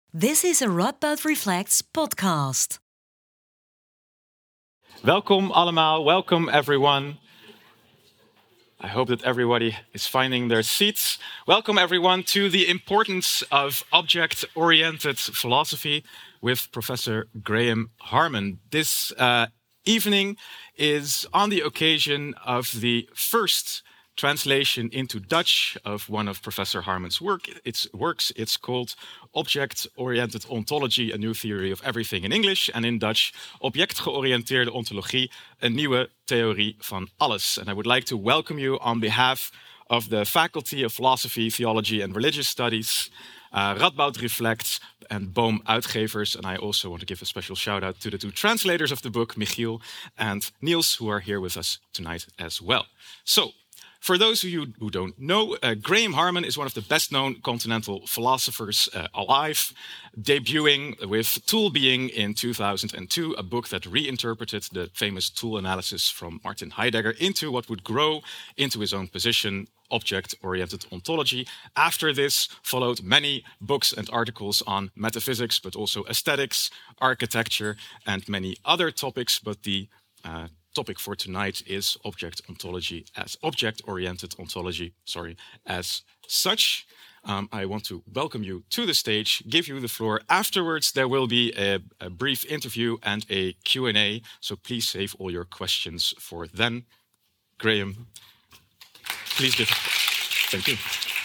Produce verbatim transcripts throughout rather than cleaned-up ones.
This is a Radboud Reflects podcast. Welkom allemaal, welcome everyone. I hope that everybody is finding their seats. Welcome everyone to the importance of object-oriented philosophy with Professor Graham Harman. This uh, evening is on the occasion of the first translation into Dutch of one of Professor Harman's work. It's works. It's called Object-Oriented Ontology, a New Theory of Everything in English. And in Dutch, Object-georiënteerde ontologie, een nieuwe theorie van alles. And I would like to welcome you on behalf of the Faculty of Philosophy, Theology and Religious Studies, uh, Radboud Reflects, and Boom Uitgevers. And I also want to give a special shout out to the two translators of the book, Michiel and Niels, who are here with us tonight as well. So, for those of you who don't know, uh, Graham Harman is one of the best-known continental philosophers uh, alive, debuting with Tool Being in two thousand two, a book that reinterpreted the famous tool analysis from Martin Heidegger into what would grow into his own position, object-oriented ontology. After this followed many books and articles on metaphysics, but also aesthetics, architecture, and many other topics, but the uh, topic for tonight is object ontology as object-oriented ontology, sorry, as such. Um, I want to welcome you to the stage, give you the floor. Afterwards, there will be a, a brief interview and a Q and A, so please save all your questions for then. Graham, please give. Thank you.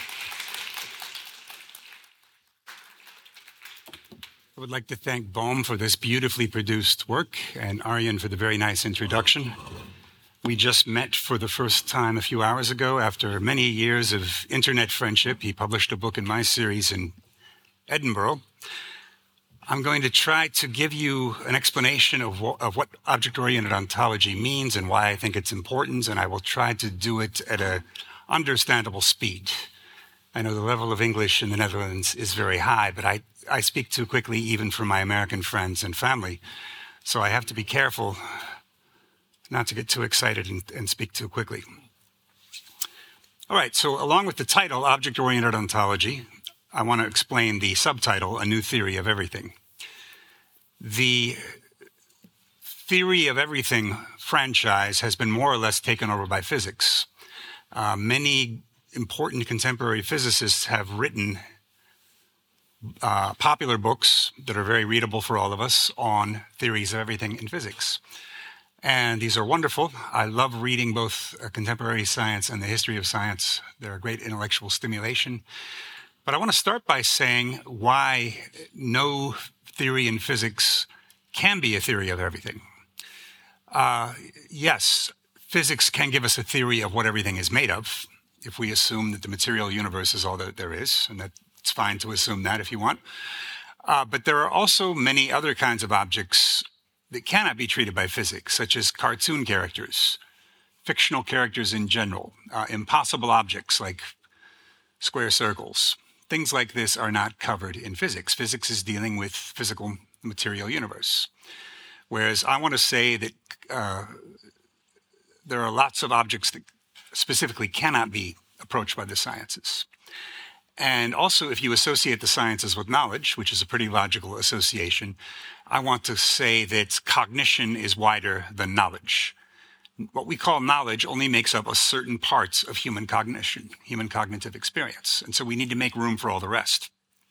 I would like to thank Boom for this beautifully produced work and Arjen for the very nice introduction. We just met for the first time a few hours ago after many years of internet friendship. He published a book in my series in Edinburgh. I'm going to try to give you an explanation of what, of what object-oriented ontology means and why I think it's important, and I will try to do it at an understandable speed. I know the level of English in the Netherlands is very high, but I, I speak too quickly even for my American friends and family. So I have to be careful not to get too excited and, and speak too quickly. All right, so along with the title, Object-Oriented Ontology, I want to explain the subtitle, A New Theory of Everything. The Theory of Everything franchise has been more or less taken over by physics. Uh, many important contemporary physicists have written uh, popular books that are very readable for all of us on theories of everything in physics. And these are wonderful. I love reading both uh, contemporary science and the history of science. They're a great intellectual stimulation. But I want to start by saying why no theory in physics can be a theory of everything. Uh, yes, physics can give us a theory of what everything is made of, if we assume that the material universe is all that there is, and that it's fine to assume that if you want. Uh, but there are also many other kinds of objects that cannot be treated by physics, such as cartoon characters, fictional characters in general, uh, impossible objects like square circles. Things like this are not covered in physics. Physics is dealing with physical material universe. Whereas I want to say that uh, there are lots of objects that specifically cannot be approached by the sciences. And also, if you associate the sciences with knowledge, which is a pretty logical association, I want to say that cognition is wider than knowledge. What we call knowledge only makes up a certain part of human cognition, human cognitive experience. And so we need to make room for all the rest.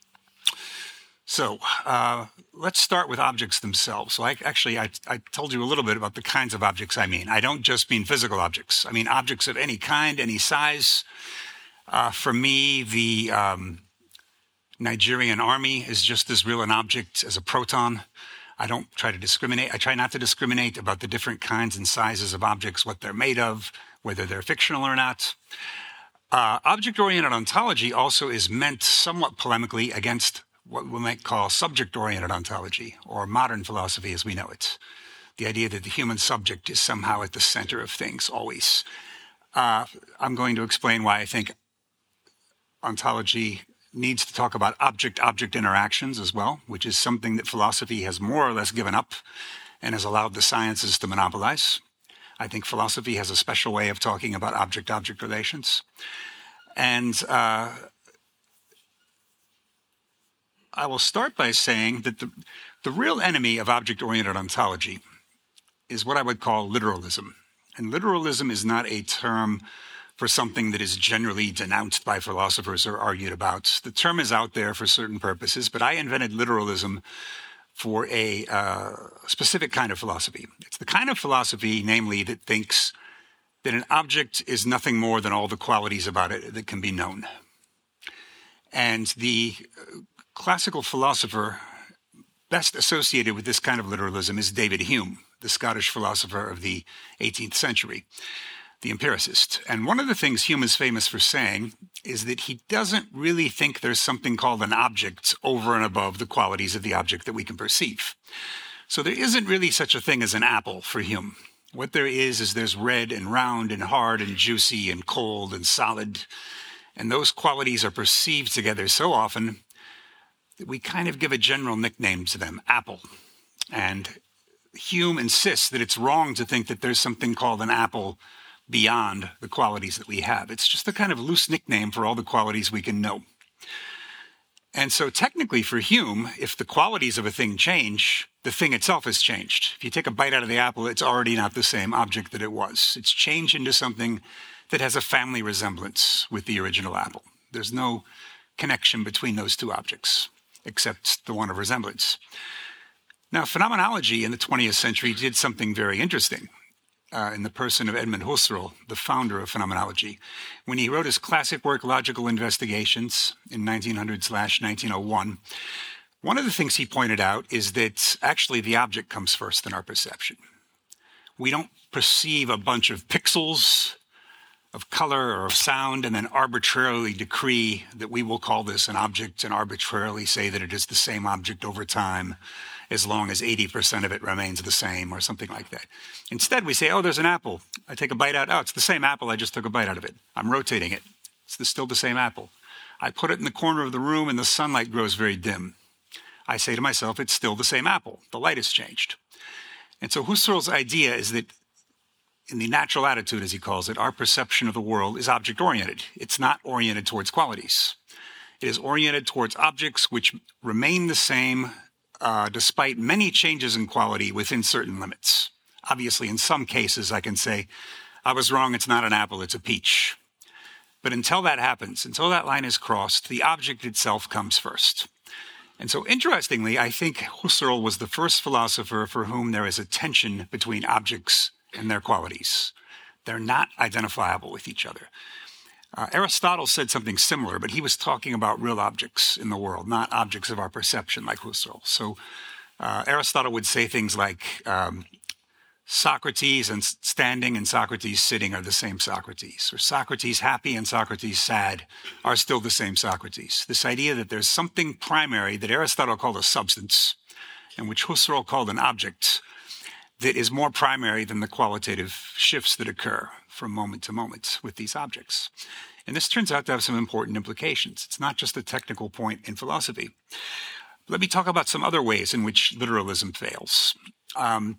So uh, let's start with objects themselves. So I, actually, I, I told you a little bit about the kinds of objects I mean. I don't just mean physical objects. I mean objects of any kind, any size. Uh, for me, the um, Nigerian army is just as real an object as a proton. I don't try to discriminate. I try not to discriminate about the different kinds and sizes of objects, what they're made of, whether they're fictional or not. Uh, object-oriented ontology also is meant somewhat polemically against what we might call subject-oriented ontology, or modern philosophy as we know it. The idea that the human subject is somehow at the center of things, always. Uh, I'm going to explain why I think ontology needs to talk about object-object interactions as well, which is something that philosophy has more or less given up and has allowed the sciences to monopolize. I think philosophy has a special way of talking about object-object relations. And uh, I will start by saying that the, the real enemy of object-oriented ontology is what I would call literalism. And literalism is not a term for something that is generally denounced by philosophers or argued about. The term is out there for certain purposes, but I invented literalism for a uh, specific kind of philosophy. It's the kind of philosophy, namely, that thinks that an object is nothing more than all the qualities about it that can be known. And the classical philosopher best associated with this kind of literalism is David Hume, the Scottish philosopher of the eighteenth century, the empiricist. And one of the things Hume is famous for saying is that he doesn't really think there's something called an object over and above the qualities of the object that we can perceive. So there isn't really such a thing as an apple for Hume. What there is is there's red and round and hard and juicy and cold and solid. And those qualities are perceived together so often that we kind of give a general nickname to them, apple. And Hume insists that it's wrong to think that there's something called an apple beyond the qualities that we have. It's just a kind of loose nickname for all the qualities we can know. And so technically for Hume, if the qualities of a thing change, the thing itself has changed. If you take a bite out of the apple, it's already not the same object that it was. It's changed into something that has a family resemblance with the original apple. There's no connection between those two objects, except the one of resemblance. Now, phenomenology in the twentieth century did something very interesting uh, in the person of Edmund Husserl, the founder of phenomenology. When he wrote his classic work, Logical Investigations, in nineteen hundred slash nineteen oh one, one of the things he pointed out is that actually the object comes first in our perception. We don't perceive a bunch of pixels of color or of sound and then arbitrarily decree that we will call this an object and arbitrarily say that it is the same object over time as long as eighty percent of it remains the same or something like that. Instead, we say, oh, there's an apple. I take a bite out. Oh, it's the same apple. I just took a bite out of it. I'm rotating it. It's the, still the same apple. I put it in the corner of the room and the sunlight grows very dim. I say to myself, it's still the same apple. The light has changed. And so Husserl's idea is that in the natural attitude, as he calls it, our perception of the world is object-oriented. It's not oriented towards qualities. It is oriented towards objects which remain the same uh, despite many changes in quality within certain limits. Obviously, in some cases, I can say, I was wrong, it's not an apple, it's a peach. But until that happens, until that line is crossed, the object itself comes first. And so interestingly, I think Husserl was the first philosopher for whom there is a tension between objects and their qualities. They're not identifiable with each other. Uh, Aristotle said something similar, but he was talking about real objects in the world, not objects of our perception like Husserl. So uh, Aristotle would say things like um, Socrates and standing and Socrates sitting are the same Socrates, or Socrates happy and Socrates sad are still the same Socrates. This idea that there's something primary that Aristotle called a substance and which Husserl called an object that is more primary than the qualitative shifts that occur from moment to moment with these objects. And this turns out to have some important implications. It's not just a technical point in philosophy. Let me talk about some other ways in which literalism fails. Um,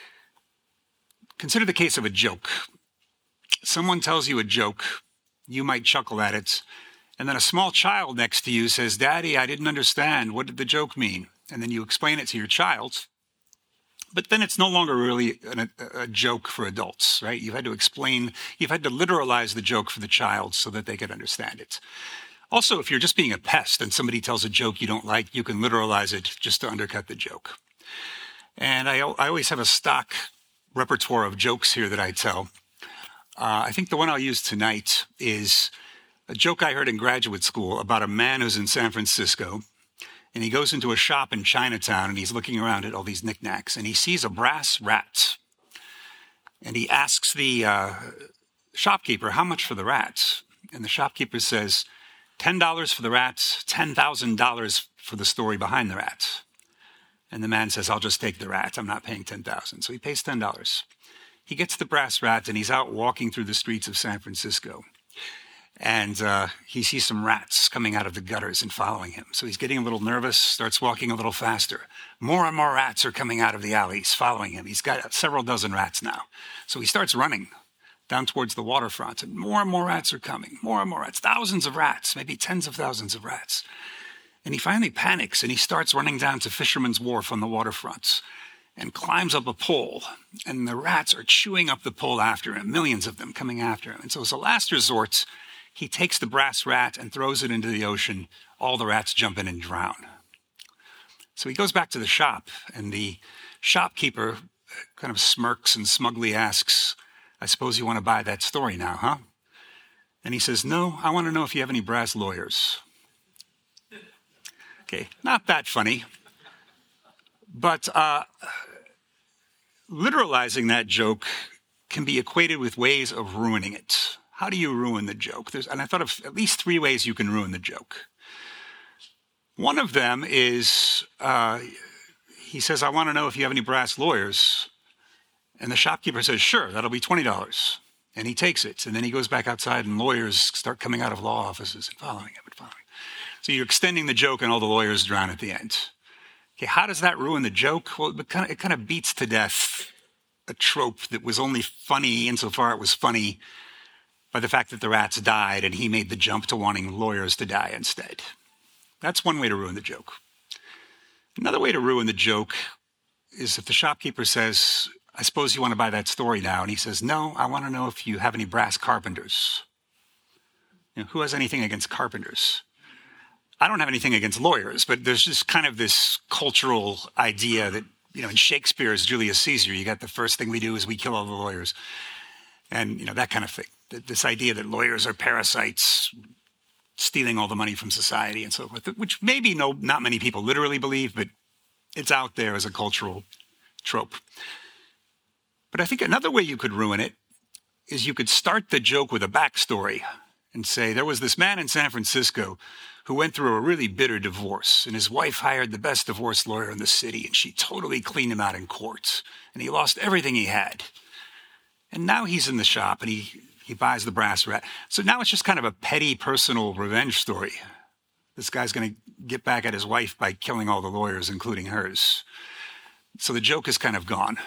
consider the case of a joke. Someone tells you a joke, you might chuckle at it, and then a small child next to you says, "Daddy, I didn't understand. What did the joke mean?" And then you explain it to your child. But then it's no longer really a, a joke for adults, right? You've had to explain, you've had to literalize the joke for the child so that they could understand it. Also, if you're just being a pest and somebody tells a joke you don't like, you can literalize it just to undercut the joke. And I, I always have a stock repertoire of jokes here that I tell. Uh, I think the one I'll use tonight is a joke I heard in graduate school about a man who's in San Francisco. And he goes into a shop in Chinatown and he's looking around at all these knickknacks and he sees a brass rat. And he asks the uh, shopkeeper, how much for the rat? And the shopkeeper says, ten dollars for the rat, ten thousand dollars for the story behind the rat. And the man says, I'll just take the rat. I'm not paying ten thousand dollars. So he pays ten dollars. He gets the brass rat and he's out walking through the streets of San Francisco. And uh, he sees some rats coming out of the gutters and following him. So he's getting a little nervous, starts walking a little faster. More and more rats are coming out of the alleys, following him. He's got several dozen rats now. So he starts running down towards the waterfront, and more and more rats are coming. More and more rats, thousands of rats, maybe tens of thousands of rats. And he finally panics and he starts running down to Fisherman's Wharf on the waterfront and climbs up a pole. And the rats are chewing up the pole after him, millions of them coming after him. And so as a last resort, he takes the brass rat and throws it into the ocean. All the rats jump in and drown. So he goes back to the shop, and the shopkeeper kind of smirks and smugly asks, I suppose you want to buy that story now, huh? And he says, no, I want to know if you have any brass lawyers. Okay, not that funny. But uh, literalizing that joke can be equated with ways of ruining it. How do you ruin the joke? There's, and I thought of at least three ways you can ruin the joke. One of them is, uh, he says, I want to know if you have any brass lawyers. And the shopkeeper says, sure, that'll be twenty dollars. And he takes it. And then he goes back outside and lawyers start coming out of law offices and following him and following him. So you're extending the joke and all the lawyers drown at the end. Okay, how does that ruin the joke? Well, it kind of, it kind of beats to death a trope that was only funny insofar it was funny by the fact that the rats died and he made the jump to wanting lawyers to die instead. That's one way to ruin the joke. Another way to ruin the joke is if the shopkeeper says, I suppose you want to buy that story now. And he says, no, I want to know if you have any brass carpenters. You know, who has anything against carpenters? I don't have anything against lawyers, but there's just kind of this cultural idea that, you know, in Shakespeare's Julius Caesar, you got the first thing we do is we kill all the lawyers. And, you know, that kind of thing. This idea that lawyers are parasites, stealing all the money from society and so forth, which maybe no, not many people literally believe, but it's out there as a cultural trope. But I think another way you could ruin it is you could start the joke with a backstory and say, there was this man in San Francisco who went through a really bitter divorce, and his wife hired the best divorce lawyer in the city, and she totally cleaned him out in court, and he lost everything he had. And now he's in the shop, and he, he buys the brass rat. So now it's just kind of a petty personal revenge story. This guy's going to get back at his wife by killing all the lawyers, including hers. So the joke is kind of gone.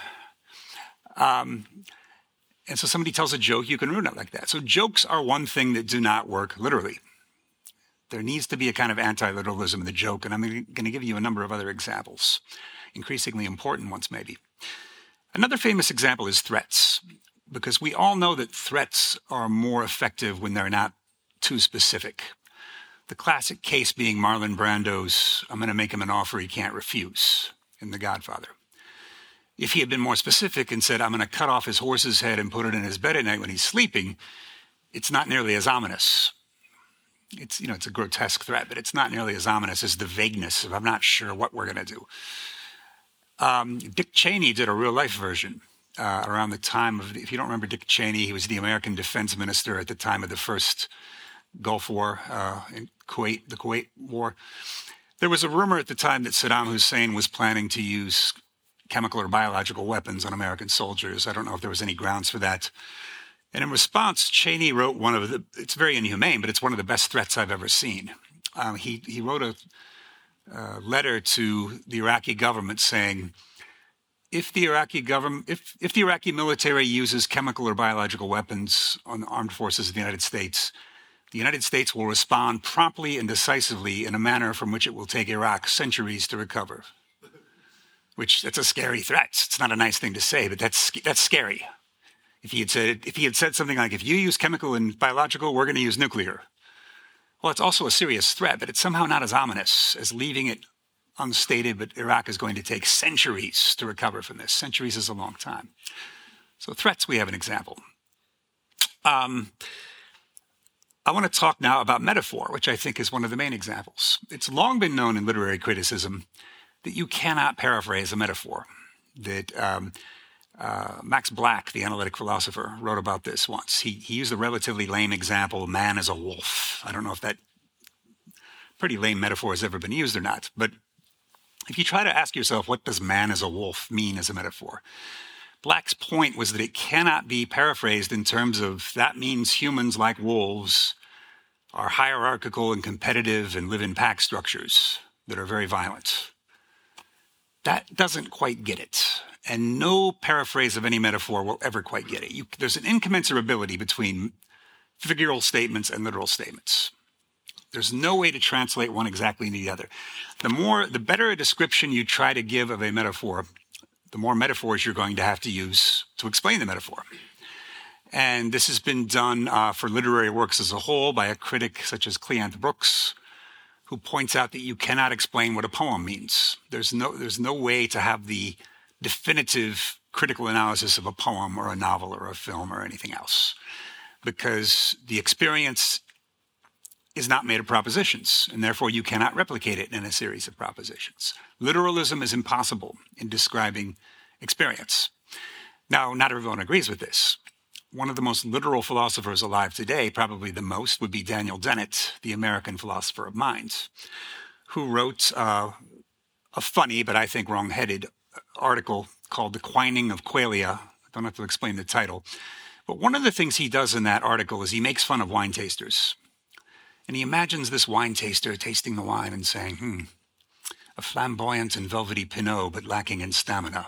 Um, and so somebody tells a joke, you can ruin it like that. So jokes are one thing that do not work literally. There needs to be a kind of anti-literalism in the joke, and I'm going to give you a number of other examples, increasingly important ones maybe. Another famous example is threats, because we all know that threats are more effective when they're not too specific. The classic case being Marlon Brando's, I'm going to make him an offer he can't refuse in The Godfather. If he had been more specific and said, I'm going to cut off his horse's head and put it in his bed at night when he's sleeping, it's not nearly as ominous. It's, you know, it's a grotesque threat, but it's not nearly as ominous as the vagueness of I'm not sure what we're going to do. Um, Dick Cheney did a real-life version uh, around the time of, if you don't remember Dick Cheney, he was the American defense minister at the time of the first Gulf War, uh, in Kuwait, the Kuwait War. There was a rumor at the time that Saddam Hussein was planning to use chemical or biological weapons on American soldiers. I don't know if there was any grounds for that. And in response, Cheney wrote one of the, it's very inhumane, but it's one of the best threats I've ever seen. Um, he, he wrote a uh, letter to the Iraqi government saying, if the Iraqi government, if, if the Iraqi military uses chemical or biological weapons on the armed forces of the United States, the United States will respond promptly and decisively in a manner from which it will take Iraq centuries to recover. Which, that's a scary threat. It's not a nice thing to say, but that's that's scary. If he had said, if he had said something like, if you use chemical and biological, we're going to use nuclear. Well, it's also a serious threat, but it's somehow not as ominous as leaving it unstated, but Iraq is going to take centuries to recover from this. Centuries is a long time. So threats, we have an example. Um, I want to talk now about metaphor, which I think is one of the main examples. It's long been known in literary criticism that you cannot paraphrase a metaphor, that um, Uh, Max Black, the analytic philosopher, wrote about this once. He, he used a relatively lame example, man as a wolf. I don't know if that pretty lame metaphor has ever been used or not, but if you try to ask yourself, what does man as a wolf mean as a metaphor? Black's point was that it cannot be paraphrased in terms of that means humans, like wolves, are hierarchical and competitive and live in pack structures that are very violent. That doesn't quite get it. And no paraphrase of any metaphor will ever quite get it. You, there's an incommensurability between figural statements and literal statements. There's no way to translate one exactly into the other. The more, the better a description you try to give of a metaphor, the more metaphors you're going to have to use to explain the metaphor. And this has been done uh, for literary works as a whole by a critic such as Cleanth Brooks, who points out that you cannot explain what a poem means. There's no, there's no way to have the definitive critical analysis of a poem or a novel or a film or anything else, because the experience is not made of propositions, and therefore you cannot replicate it in a series of propositions. Literalism is impossible in describing experience. Now, not everyone agrees with this. One of the most literal philosophers alive today, probably the most, would be Daniel Dennett, the American philosopher of mind, who wrote uh, a funny, but I think wrong-headed article called The Quining of Qualia. I don't have to explain the title. But one of the things he does in that article is he makes fun of wine tasters. And he imagines this wine taster tasting the wine and saying, hmm, a flamboyant and velvety Pinot, but lacking in stamina.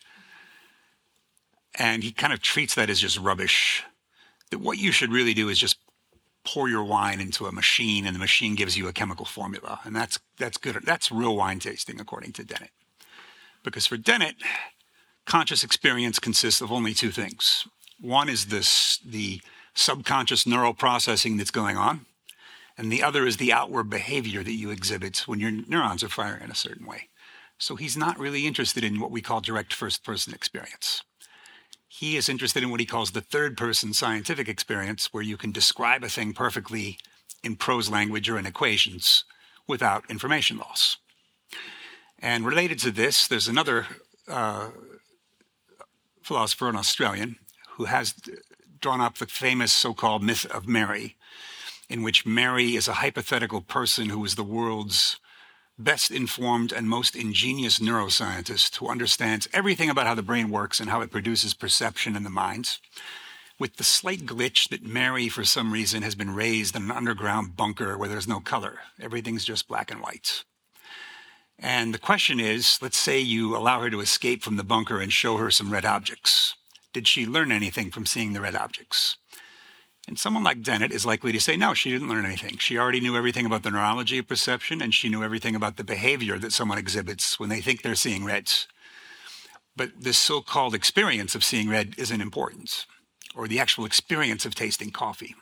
And he kind of treats that as just rubbish. That what you should really do is just pour your wine into a machine, and the machine gives you a chemical formula. And that's that's good. That's real wine tasting, according to Dennett. Because for Dennett, conscious experience consists of only two things. One is this, the subconscious neural processing that's going on, and the other is the outward behavior that you exhibit when your neurons are firing in a certain way. So he's not really interested in what we call direct first-person experience. He is interested in what he calls the third-person scientific experience, where you can describe a thing perfectly in prose language or in equations without information loss. And related to this, there's another uh, philosopher, an Australian, who has drawn up the famous so-called myth of Mary, in which Mary is a hypothetical person who is the world's best informed and most ingenious neuroscientist who understands everything about how the brain works and how it produces perception in the mind, with the slight glitch that Mary, for some reason, has been raised in an underground bunker where there's no color. Everything's just black and white. And the question is, let's say you allow her to escape from the bunker and show her some red objects. Did she learn anything from seeing the red objects? And someone like Dennett is likely to say, no, she didn't learn anything. She already knew everything about the neurology of perception, and she knew everything about the behavior that someone exhibits when they think they're seeing reds. But this so-called experience of seeing red isn't important, or the actual experience of tasting coffee.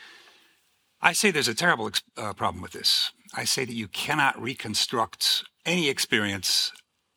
I say there's a terrible ex- uh, problem with this. I say that you cannot reconstruct any experience,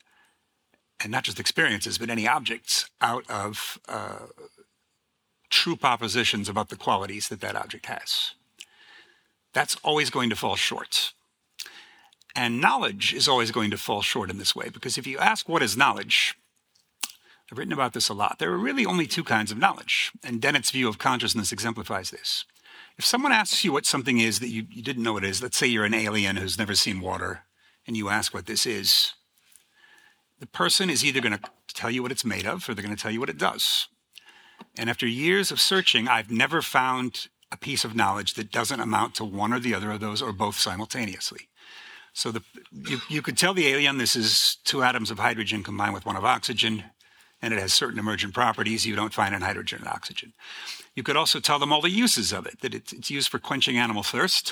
and not just experiences, but any objects, out of uh, true propositions about the qualities that that object has. That's always going to fall short. And knowledge is always going to fall short in this way, because if you ask what is knowledge, I've written about this a lot. There are really only two kinds of knowledge, and Dennett's view of consciousness exemplifies this. If someone asks you what something is that you, you didn't know it is, let's say you're an alien who's never seen water, and you ask what this is, the person is either going to tell you what it's made of, or they're going to tell you what it does. And after years of searching, I've never found a piece of knowledge that doesn't amount to one or the other of those, or both simultaneously. So the, you, you could tell the alien this is two atoms of hydrogen combined with one of oxygen, and it has certain emergent properties you don't find in hydrogen and oxygen. You could also tell them all the uses of it, that it's, it's used for quenching animal thirst,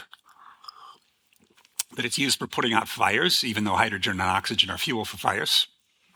that it's used for putting out fires, even though hydrogen and oxygen are fuel for fires.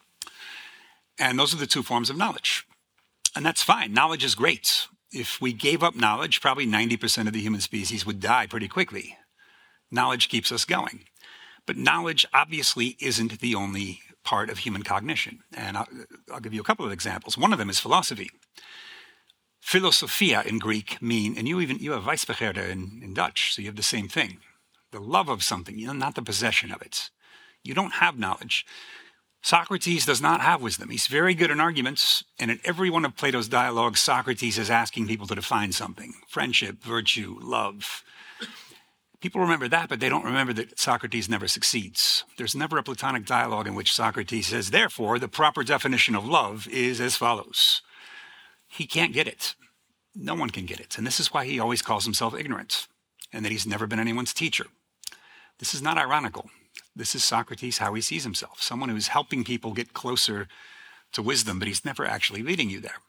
And those are the two forms of knowledge. And that's fine. Knowledge is great. If we gave up knowledge, probably ninety percent of the human species would die pretty quickly. Knowledge keeps us going. But knowledge obviously isn't the only part of human cognition. And I'll, I'll give you a couple of examples. One of them is philosophy. Philosophia in Greek mean, and you even you have Wijsbegeerte in, in Dutch, so you have the same thing. The love of something, you know, not the possession of it. You don't have knowledge. Socrates does not have wisdom. He's very good in arguments, and in every one of Plato's dialogues, Socrates is asking people to define something. Friendship, virtue, love. People remember that, but they don't remember that Socrates never succeeds. There's never a Platonic dialogue in which Socrates says, therefore, the proper definition of love is as follows. He can't get it. No one can get it. And this is why he always calls himself ignorant, and that he's never been anyone's teacher. This is not ironical. This is Socrates, how he sees himself, someone who's helping people get closer to wisdom, but he's never actually leading you there.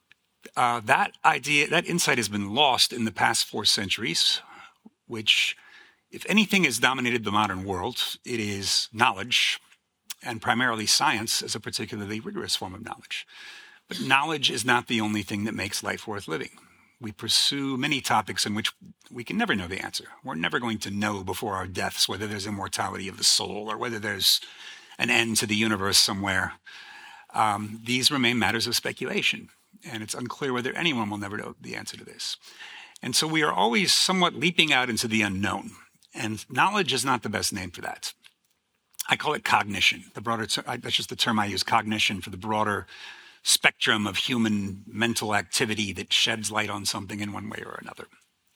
Uh, that idea, that insight has been lost in the past four centuries, which If anything has dominated the modern world, it is knowledge, and primarily science as a particularly rigorous form of knowledge. But knowledge is not the only thing that makes life worth living. We pursue many topics in which we can never know the answer. We're never going to know before our deaths whether there's immortality of the soul or whether there's an end to the universe somewhere. Um, these remain matters of speculation, and it's unclear whether anyone will never know the answer to this. And so we are always somewhat leaping out into the unknown, and knowledge is not the best name for that. I call it cognition. The broader ter- that's just the term I use, cognition, for the broader spectrum of human mental activity that sheds light on something in one way or another.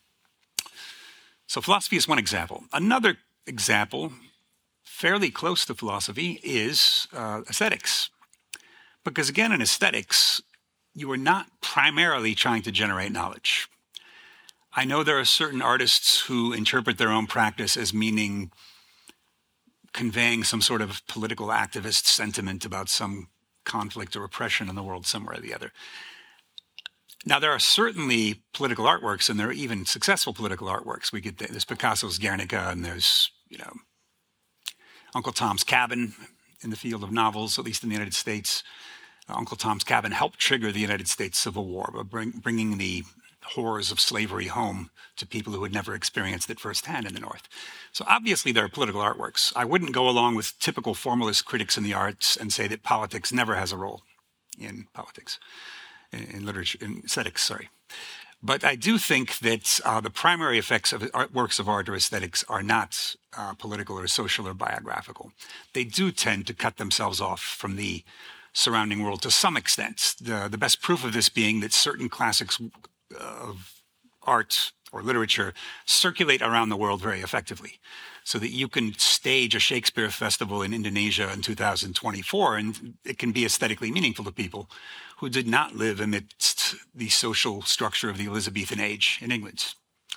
So philosophy is one example. Another example, fairly close to philosophy, is uh, aesthetics. Because again, in aesthetics, you are not primarily trying to generate knowledge. I know there are certain artists who interpret their own practice as meaning conveying some sort of political activist sentiment about some conflict or oppression in the world somewhere or the other. Now, there are certainly political artworks, and there are even successful political artworks. We get the, there's Picasso's Guernica, and there's, you know, Uncle Tom's Cabin in the field of novels, at least in the United States. Uh, Uncle Tom's Cabin helped trigger the United States Civil War by bring, bringing the horrors of slavery home to people who had never experienced it firsthand in the North. So obviously there are political artworks. I wouldn't go along with typical formalist critics in the arts and say that politics never has a role in politics, in, in literature, in aesthetics, sorry. But I do think that uh, the primary effects of art, works of art or aesthetics are not uh, political or social or biographical. They do tend to cut themselves off from the surrounding world to some extent. The, the best proof of this being that certain classics of art or literature circulate around the world very effectively, so that you can stage a Shakespeare festival in Indonesia in two thousand twenty-four, and it can be aesthetically meaningful to people who did not live amidst the social structure of the Elizabethan age in England.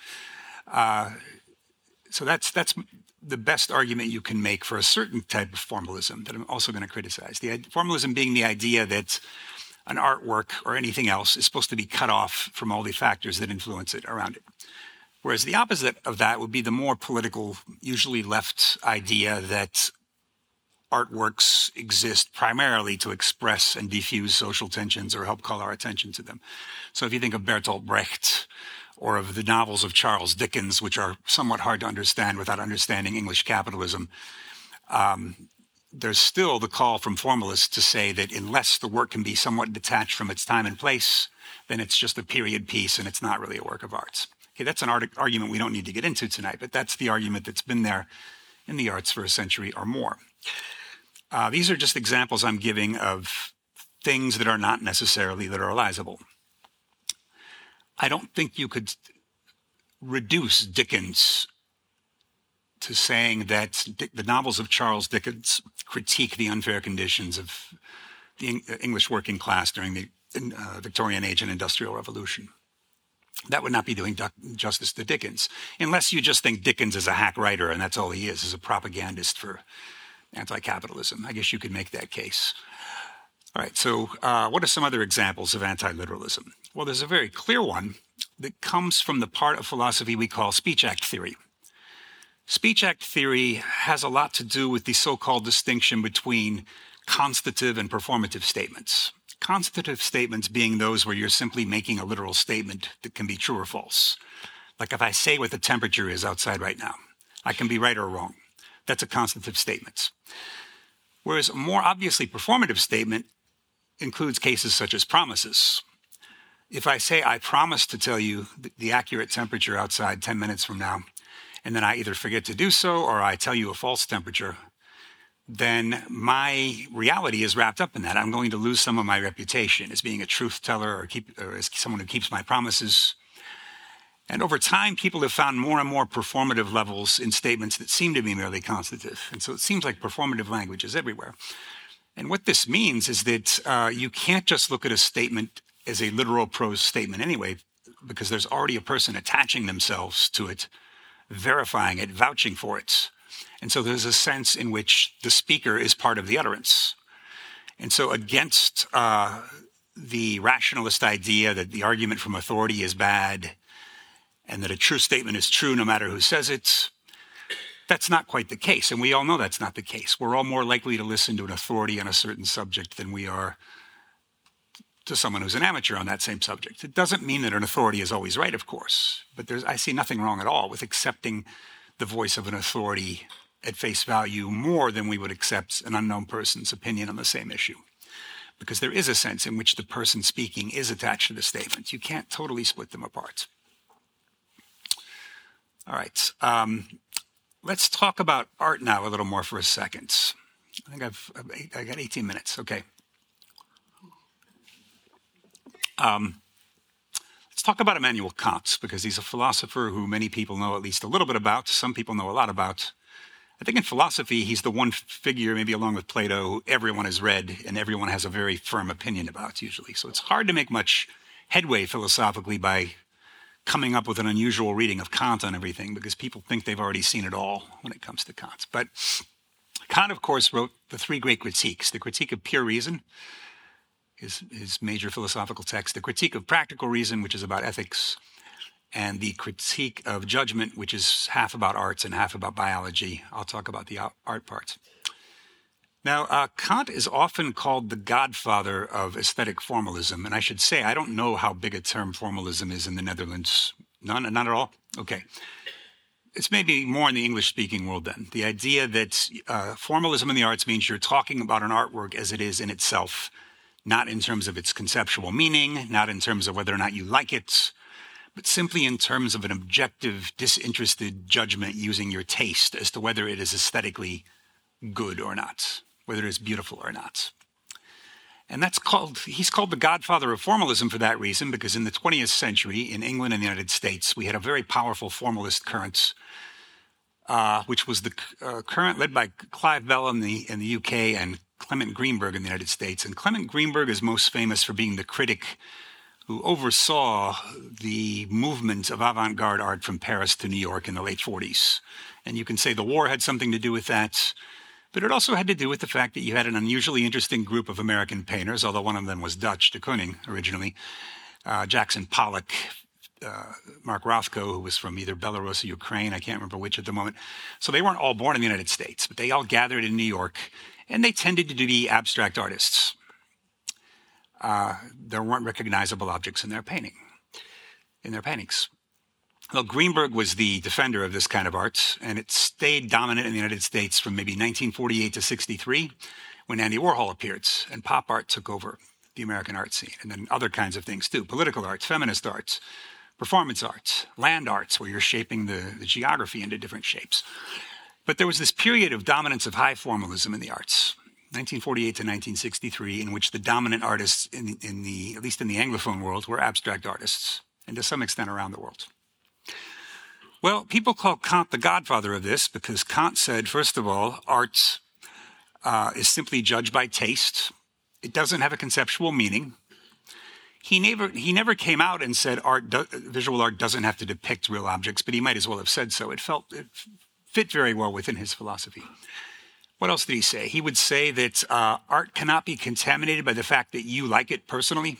Uh, so that's that's the best argument you can make for a certain type of formalism that I'm also going to criticize. The formalism being the idea that an artwork or anything else is supposed to be cut off from all the factors that influence it around it. Whereas the opposite of that would be the more political, usually left idea that artworks exist primarily to express and diffuse social tensions or help call our attention to them. So if you think of Bertolt Brecht or of the novels of Charles Dickens, which are somewhat hard to understand without understanding English capitalism, um, there's still the call from formalists to say that unless the work can be somewhat detached from its time and place, then it's just a period piece and it's not really a work of art. Okay, that's an art- argument we don't need to get into tonight, but that's the argument that's been there in the arts for a century or more. Uh, these are just examples I'm giving of things that are not necessarily literalizable. I don't think you could reduce Dickens to saying that the novels of Charles Dickens critique the unfair conditions of the English working class during the uh, Victorian Age and Industrial Revolution. That would not be doing justice to Dickens, unless you just think Dickens is a hack writer and that's all he is, is a propagandist for anti-capitalism. I guess you could make that case. All right, so uh, what are some other examples of anti-literalism? Well, there's a very clear one that comes from the part of philosophy we call speech act theory. Speech act theory has a lot to do with the so-called distinction between constative and performative statements. Constative statements being those where you're simply making a literal statement that can be true or false. Like if I say what the temperature is outside right now, I can be right or wrong. That's a constative statement. Whereas a more obviously performative statement includes cases such as promises. If I say I promise to tell you the accurate temperature outside ten minutes from now, and then I either forget to do so or I tell you a false temperature, then my reality is wrapped up in that. I'm going to lose some of my reputation as being a truth teller or, keep, or as someone who keeps my promises. And over time, people have found more and more performative levels in statements that seem to be merely constative. And so it seems like performative language is everywhere. And what this means is that uh, you can't just look at a statement as a literal prose statement anyway, because there's already a person attaching themselves to it, verifying it, vouching for it. And so there's a sense in which the speaker is part of the utterance. And so against uh, the rationalist idea that the argument from authority is bad and that a true statement is true no matter who says it, that's not quite the case, and we all know that's not the case. We're all more likely to listen to an authority on a certain subject than we are to someone who's an amateur on that same subject. It doesn't mean that an authority is always right, of course, but there's, I see nothing wrong at all with accepting the voice of an authority at face value more than we would accept an unknown person's opinion on the same issue. Because there is a sense in which the person speaking is attached to the statement. You can't totally split them apart. All right. Um, let's talk about art now a little more for a second. I think I've, I got eighteen minutes. Okay. Um, let's talk about Immanuel Kant, because he's a philosopher who many people know at least a little bit about. Some people know a lot about. I think in philosophy, he's the one figure, maybe along with Plato, who everyone has read and everyone has a very firm opinion about, usually. So it's hard to make much headway philosophically by coming up with an unusual reading of Kant on everything, because people think they've already seen it all when it comes to Kant. But Kant, of course, wrote the three great critiques: the Critique of Pure Reason, his, his major philosophical text; the Critique of Practical Reason, which is about ethics; and the Critique of Judgment, which is half about arts and half about biology. I'll talk about the art part. Now, uh, Kant is often called the godfather of aesthetic formalism, and I should say I don't know how big a term formalism is in the Netherlands. None, not at all? Okay. It's maybe more in the English-speaking world then. The idea that uh, formalism in the arts means you're talking about an artwork as it is in itself, not in terms of its conceptual meaning, not in terms of whether or not you like it, but simply in terms of an objective, disinterested judgment using your taste as to whether it is aesthetically good or not, whether it's beautiful or not. And that's called, he's called the godfather of formalism for that reason, because in the twentieth century, in England and the United States, we had a very powerful formalist current, uh, which was the uh, current led by Clive Bell in the, in the U K and Clement Greenberg in the United States. And Clement Greenberg is most famous for being the critic who oversaw the movement of avant-garde art from Paris to New York in the late forties. And you can say the war had something to do with that, but it also had to do with the fact that you had an unusually interesting group of American painters, although one of them was Dutch, de Kooning originally, uh, Jackson Pollock, uh, Mark Rothko, who was from either Belarus or Ukraine, I can't remember which at the moment. So they weren't all born in the United States, but they all gathered in New York, and they tended to be abstract artists. Uh, there weren't recognizable objects in their painting, in their paintings. Well, Greenberg was the defender of this kind of art, and it stayed dominant in the United States from maybe nineteen forty-eight to sixty-three, when Andy Warhol appeared, and pop art took over the American art scene, and then other kinds of things too: political arts, feminist arts, performance arts, land arts, where you're shaping the, the geography into different shapes. But there was this period of dominance of high formalism in the arts, nineteen forty-eight to nineteen sixty-three, in which the dominant artists, in, in the at least in the Anglophone world, were abstract artists, and to some extent around the world. Well, people call Kant the godfather of this because Kant said, first of all, art uh, is simply judged by taste. It doesn't have a conceptual meaning. He never he never came out and said art, do, visual art doesn't have to depict real objects, but he might as well have said so. It felt it fit very well within his philosophy. What else did he say? He would say that uh, art cannot be contaminated by the fact that you like it personally.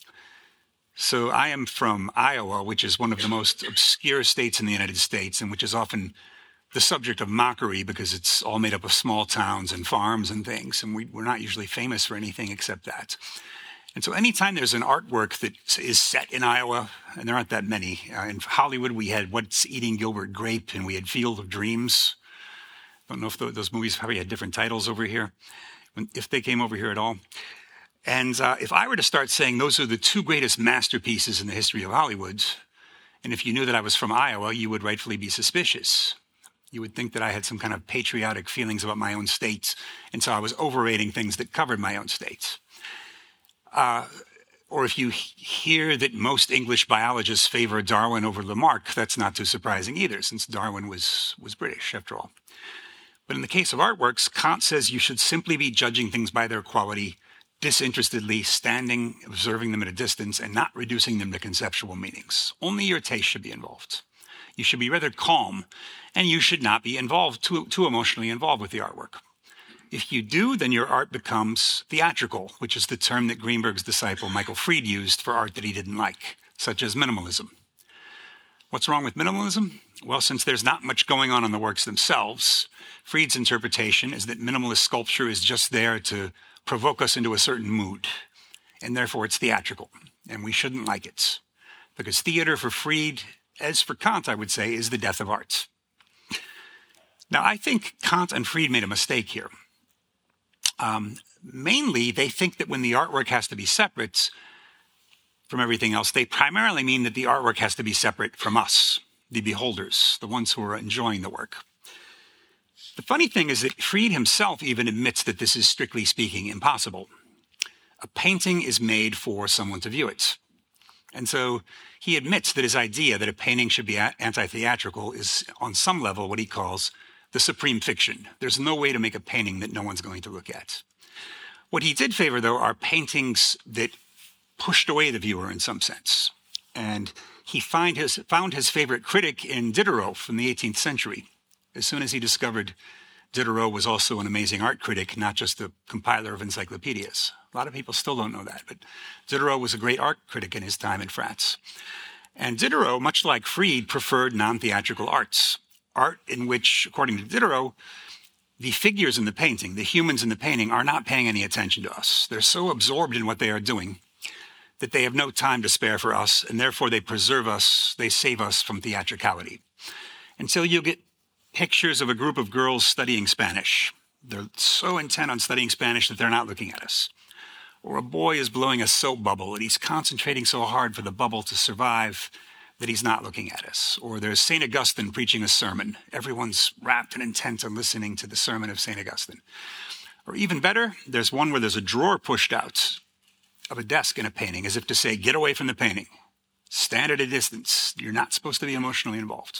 So I am from Iowa, which is one of the most obscure states in the United States, and which is often the subject of mockery because it's all made up of small towns and farms and things, and we, we're not usually famous for anything except that. And so anytime there's an artwork that is set in Iowa, and there aren't that many, uh, in Hollywood we had What's Eating Gilbert Grape, and we had Field of Dreams. I don't know if those movies probably had different titles over here, if they came over here at all. And uh, if I were to start saying those are the two greatest masterpieces in the history of Hollywood, and if you knew that I was from Iowa, you would rightfully be suspicious. You would think that I had some kind of patriotic feelings about my own state, and so I was overrating things that covered my own state. Uh, or if you hear that most English biologists favor Darwin over Lamarck, that's not too surprising either, since Darwin was, was British, after all. But in the case of artworks, Kant says you should simply be judging things by their quality, disinterestedly, standing, observing them at a distance, and not reducing them to conceptual meanings. Only your taste should be involved. You should be rather calm, and you should not be involved, too, too emotionally involved with the artwork. If you do, then your art becomes theatrical, which is the term that Greenberg's disciple Michael Fried used for art that he didn't like, such as minimalism. What's wrong with minimalism? Well, since there's not much going on in the works themselves, Fried's interpretation is that minimalist sculpture is just there to provoke us into a certain mood, and therefore it's theatrical, and we shouldn't like it. Because theater for Fried, as for Kant, I would say, is the death of art. Now, I think Kant and Fried made a mistake here. Um, mainly, they think that when the artwork has to be separate from everything else, they primarily mean that the artwork has to be separate from us, the beholders, the ones who are enjoying the work. The funny thing is that Fried himself even admits that this is, strictly speaking, impossible. A painting is made for someone to view it. And so he admits that his idea that a painting should be anti-theatrical is, on some level, what he calls the supreme fiction. There's no way to make a painting that no one's going to look at. What he did favor, though, are paintings that pushed away the viewer in some sense. And he find his, found his favorite critic in Diderot from the eighteenth century. As soon as he discovered Diderot was also an amazing art critic, not just a compiler of encyclopedias. A lot of people still don't know that, but Diderot was a great art critic in his time in France. And Diderot, much like Fried, preferred non-theatrical arts. Art in which, according to Diderot, the figures in the painting, the humans in the painting, are not paying any attention to us. They're so absorbed in what they are doing that they have no time to spare for us, and therefore they preserve us, they save us from theatricality. And so you'll get pictures of a group of girls studying Spanish. They're so intent on studying Spanish that they're not looking at us. Or a boy is blowing a soap bubble, and he's concentrating so hard for the bubble to survive that he's not looking at us. Or there's Saint Augustine preaching a sermon. Everyone's rapt and intent on listening to the sermon of Saint Augustine. Or even better, there's one where there's a drawer pushed out of a desk in a painting, as if to say, get away from the painting. Stand at a distance. You're not supposed to be emotionally involved.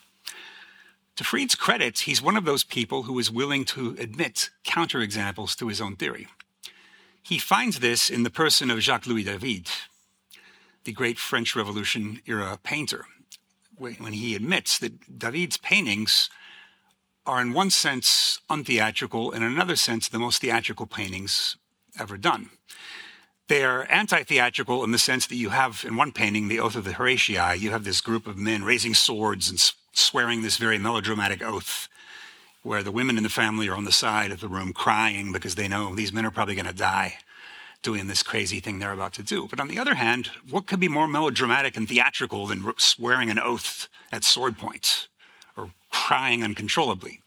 To Fried's credit, he's one of those people who is willing to admit counterexamples to his own theory. He finds this in the person of Jacques-Louis David, the great French Revolution-era painter, when he admits that David's paintings are in one sense untheatrical, and in another sense the most theatrical paintings ever done. They are anti-theatrical in the sense that you have, in one painting, the Oath of the Horatii, you have this group of men raising swords and swearing this very melodramatic oath, where the women in the family are on the side of the room crying because they know these men are probably going to die doing this crazy thing they're about to do. But on the other hand, what could be more melodramatic and theatrical than swearing an oath at sword point or crying uncontrollably?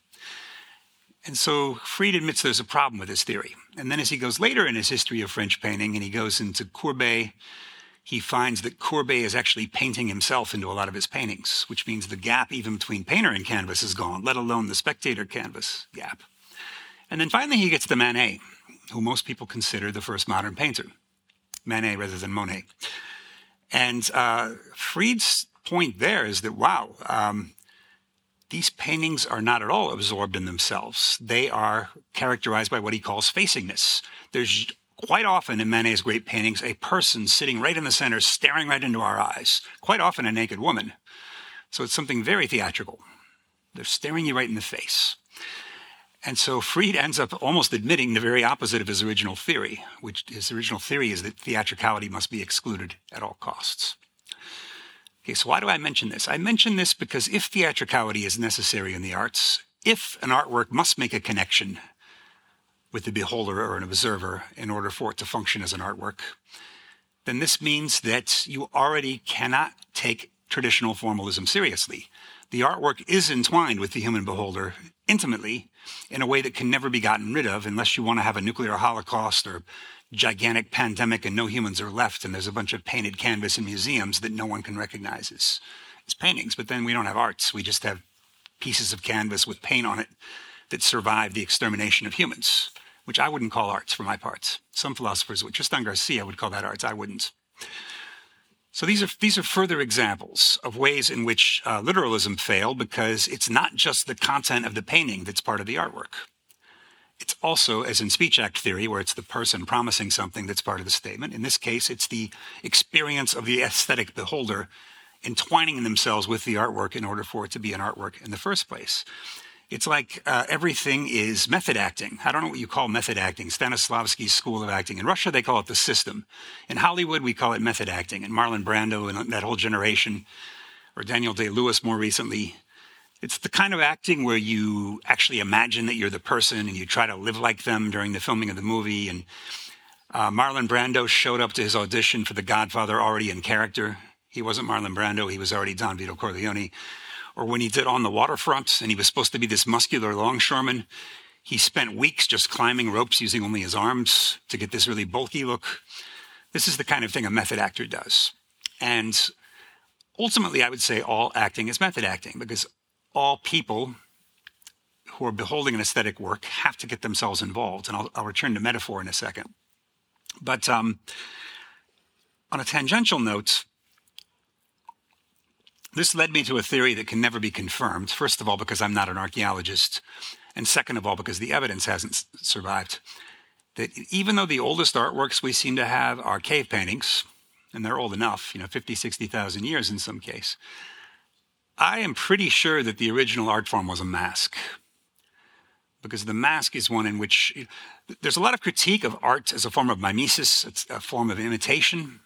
And so Fried admits there's a problem with his theory. And then as he goes later in his history of French painting and he goes into Courbet, he finds that Courbet is actually painting himself into a lot of his paintings, which means the gap even between painter and canvas is gone, let alone the spectator canvas gap. And then finally he gets to Manet, who most people consider the first modern painter, Manet rather than Monet. And uh, Fried's point there is that, wow, um, these paintings are not at all absorbed in themselves. They are characterized by what he calls facingness. There's quite often in Manet's great paintings a person sitting right in the center, staring right into our eyes, quite often a naked woman. So it's something very theatrical. They're staring you right in the face. And so Fried ends up almost admitting the very opposite of his original theory, which his original theory is that theatricality must be excluded at all costs. Okay, so why do I mention this? I mention this because if theatricality is necessary in the arts, if an artwork must make a connection with the beholder or an observer in order for it to function as an artwork, then this means that you already cannot take traditional formalism seriously. The artwork is entwined with the human beholder intimately in a way that can never be gotten rid of unless you want to have a nuclear holocaust or gigantic pandemic and no humans are left and there's a bunch of painted canvas in museums that no one can recognize as, as paintings. But then we don't have arts. We just have pieces of canvas with paint on it that survive the extermination of humans, which I wouldn't call arts for my parts. Some philosophers would. Tristan Garcia would call that arts. I wouldn't. So these are these are further examples of ways in which uh, literalism failed, because it's not just the content of the painting that's part of the artwork. It's also, as in speech act theory, where it's the person promising something that's part of the statement. In this case, it's the experience of the aesthetic beholder entwining themselves with the artwork in order for it to be an artwork in the first place. It's like uh, everything is method acting. I don't know what you call method acting. Stanislavski's school of acting. In Russia, they call it the system. In Hollywood, we call it method acting. And Marlon Brando and that whole generation or Daniel Day-Lewis more recently. It's the kind of acting where you actually imagine that you're the person and you try to live like them during the filming of the movie. And uh, Marlon Brando showed up to his audition for The Godfather already in character. He wasn't Marlon Brando, he was already Don Vito Corleone. Or when he did On the Waterfront and he was supposed to be this muscular longshoreman, he spent weeks just climbing ropes using only his arms to get this really bulky look. This is the kind of thing a method actor does. And ultimately, I would say all acting is method acting, because all people who are beholding an aesthetic work have to get themselves involved. And I'll, I'll return to metaphor in a second. But um, on a tangential note, this led me to a theory that can never be confirmed. First of all, because I'm not an archaeologist. And second of all, because the evidence hasn't survived. That even though the oldest artworks we seem to have are cave paintings, and they're old enough, you know, fifty, sixty thousand years in some case, I am pretty sure that the original art form was a mask. Because the mask is one in which there's a lot of critique of art as a form of mimesis, it's a form of imitation.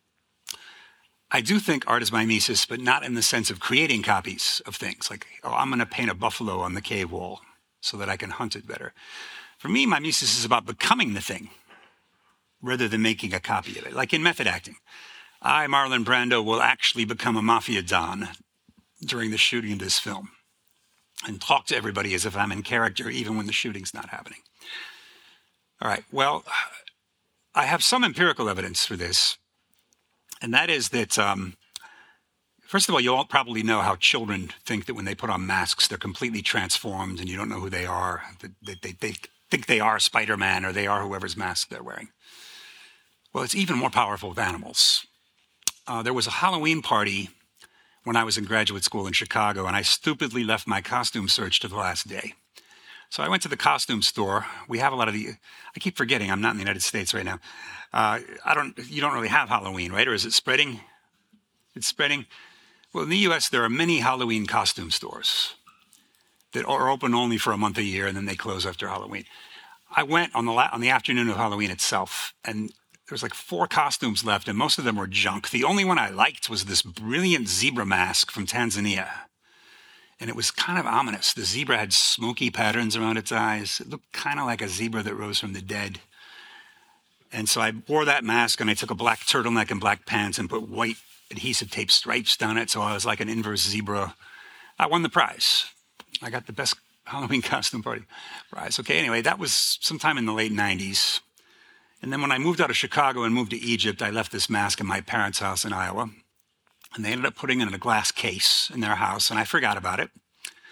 I do think art is mimesis, but not in the sense of creating copies of things. Like, oh, I'm going to paint a buffalo on the cave wall so that I can hunt it better. For me, mimesis is about becoming the thing rather than making a copy of it. Like in method acting, I, Marlon Brando, will actually become a mafia don during the shooting of this film and talk to everybody as if I'm in character, even when the shooting's not happening. All right, well, I have some empirical evidence for this, and that is that, um, first of all, you all probably know how children think that when they put on masks, they're completely transformed and you don't know who they are. They, they, they think they are Spider-Man or they are whoever's mask they're wearing. Well, it's even more powerful with animals. Uh, there was a Halloween party when I was in graduate school in Chicago, and I stupidly left my costume search to the last day. So I went to the costume store. We have a lot of the, I keep forgetting I'm not in the United States right now. Uh, I don't, you don't really have Halloween, right? Or is it spreading? It's spreading. Well, in the U S, there are many Halloween costume stores that are open only for a month a year, and then they close after Halloween. I went on the la- on the afternoon of Halloween itself, and there was like four costumes left, and most of them were junk. The only one I liked was this brilliant zebra mask from Tanzania. And it was kind of ominous. The zebra had smoky patterns around its eyes. It looked kind of like a zebra that rose from the dead. And so I wore that mask, and I took a black turtleneck and black pants and put white adhesive tape stripes down it, so I was like an inverse zebra. I won the prize. I got the best Halloween costume party prize. Okay, anyway, that was sometime in the late nineties. And then when I moved out of Chicago and moved to Egypt, I left this mask in my parents' house in Iowa. And they ended up putting it in a glass case in their house, and I forgot about it.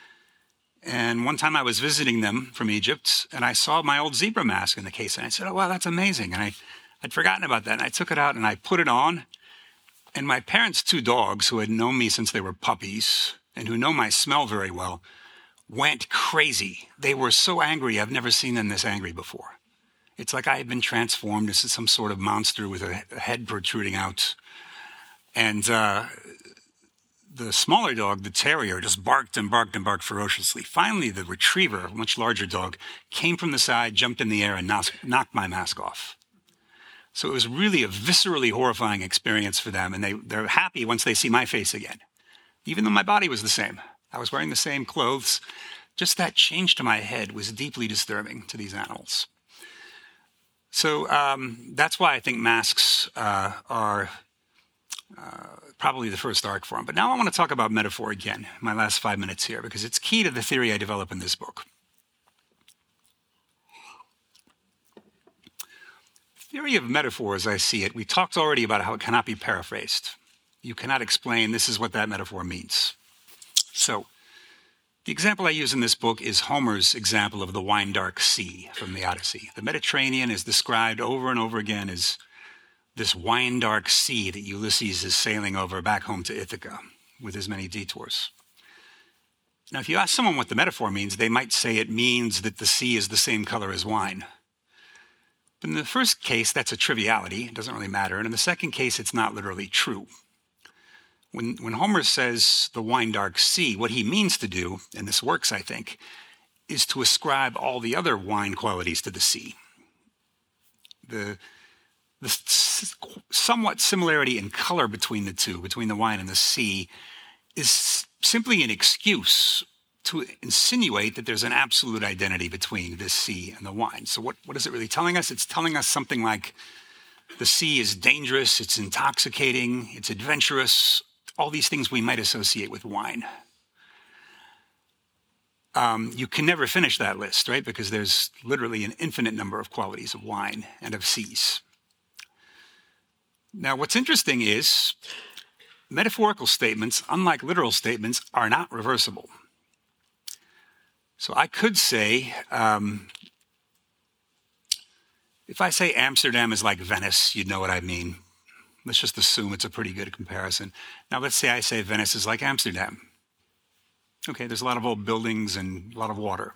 And one time I was visiting them from Egypt, and I saw my old zebra mask in the case, and I said, oh, wow, that's amazing. And I, I'd forgotten about that, and I took it out, and I put it on. And my parents' two dogs, who had known me since they were puppies, and who know my smell very well, went crazy. They were so angry. I've never seen them this angry before. It's like I had been transformed into some sort of monster with a, a head protruding out. And uh, the smaller dog, the terrier, just barked and barked and barked ferociously. Finally, the retriever, a much larger dog, came from the side, jumped in the air, and knocked, knocked my mask off. So it was really a viscerally horrifying experience for them, and they, they're happy once they see my face again, even though my body was the same. I was wearing the same clothes. Just that change to my head was deeply disturbing to these animals. So um, that's why I think masks uh, are uh, probably the first art form. But now I want to talk about metaphor again, my last five minutes here, because it's key to the theory I develop in this book. Theory of metaphor, as I see it, we talked already about how it cannot be paraphrased. You cannot explain this is what that metaphor means. So the example I use in this book is Homer's example of the wine-dark sea from the Odyssey. The Mediterranean is described over and over again as this wine-dark sea that Ulysses is sailing over back home to Ithaca with his many detours. Now, if you ask someone what the metaphor means, they might say it means that the sea is the same color as wine. But in the first case, that's a triviality. It doesn't really matter. And in the second case, it's not literally true. When, when Homer says the wine-dark sea, what he means to do, and this works, I think, is to ascribe all the other wine qualities to the sea. The, the somewhat similarity in color between the two, between the wine and the sea, is simply an excuse to insinuate that there's an absolute identity between this sea and the wine. So what, what is it really telling us? It's telling us something like the sea is dangerous, it's intoxicating, it's adventurous, all these things we might associate with wine. Um, you can never finish that list, right? Because there's literally an infinite number of qualities of wine and of seas. Now, what's interesting is metaphorical statements, unlike literal statements, are not reversible. So I could say, um, if I say Amsterdam is like Venice, you'd know what I mean. Let's just assume it's a pretty good comparison. Now let's say I say Venice is like Amsterdam. Okay, there's a lot of old buildings and a lot of water.